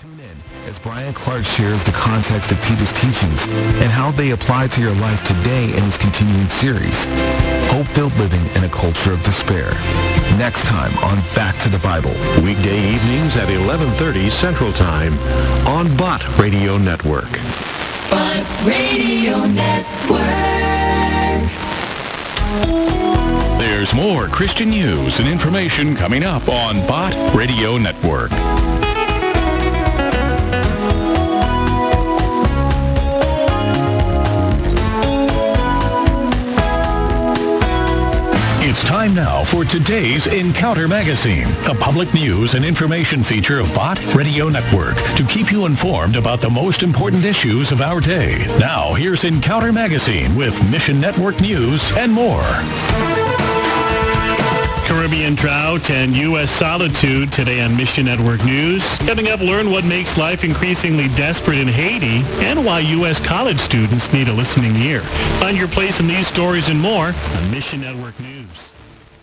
Tune in as Brian Clark shares the context of Peter's teachings and how they apply to your life today in his continuing series, Hope-Filled Living in a Culture of Despair. Next time on Back to the Bible. Weekday evenings at 11:30 Central Time on Bott Radio Network. Bott Radio Network. There's more Christian news and information coming up on Bott Radio Network. It's time now for today's Encounter Magazine, a public news and information feature of Bott Radio Network to keep you informed about the most important issues of our day. Now, here's Encounter Magazine with Mission Network News and more. Caribbean drought and U.S. solitude today on Mission Network News. Coming up, learn what makes life increasingly desperate in Haiti and why U.S. college students need a listening ear. Find your place in these stories and more on Mission Network News.